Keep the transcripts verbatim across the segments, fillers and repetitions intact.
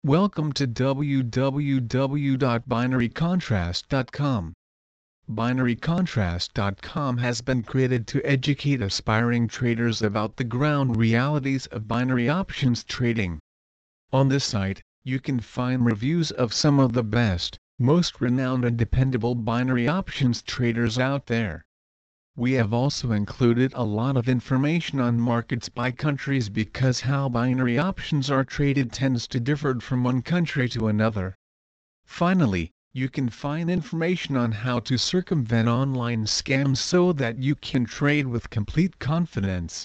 Welcome to w w w dot binary contrast dot com. binary contrast dot com has been created to educate aspiring traders about the ground realities of binary options trading. On this site, you can find reviews of some of the best, most renowned and dependable binary options traders out there. We have also included a lot of information on markets by countries because how binary options are traded tends to differ from one country to another. Finally, you can find information on how to circumvent online scams so that you can trade with complete confidence.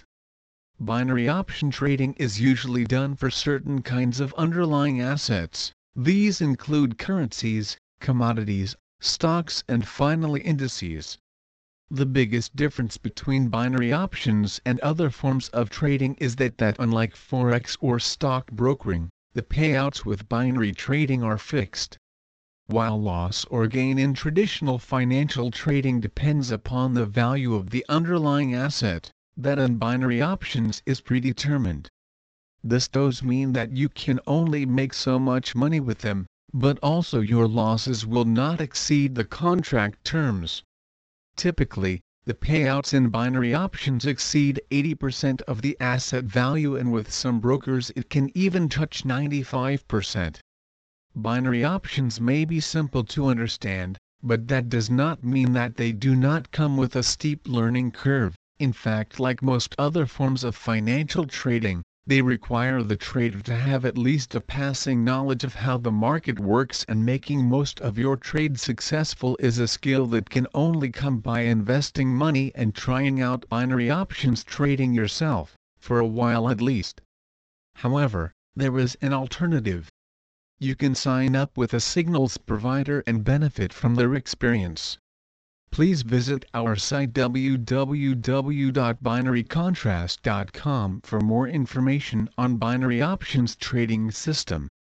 Binary option trading is usually done for certain kinds of underlying assets. These include currencies, commodities, stocks, and finally indices. The biggest difference between binary options and other forms of trading is that that unlike forex or stock brokering, the payouts with binary trading are fixed. While loss or gain in traditional financial trading depends upon the value of the underlying asset, that in binary options is predetermined. This does mean that you can only make so much money with them, but also your losses will not exceed the contract terms. Typically, the payouts in binary options exceed eighty percent of the asset value, and with some brokers it can even touch ninety-five percent. Binary options may be simple to understand, but that does not mean that they do not come with a steep learning curve. In fact, like most other forms of financial trading, they require the trader to have at least a passing knowledge of how the market works, and making most of your trade successful is a skill that can only come by investing money and trying out binary options trading yourself, for a while at least. However, there is an alternative. You can sign up with a signals provider and benefit from their experience. Please visit our site w w w dot binary contrast dot com for more information on binary options trading system.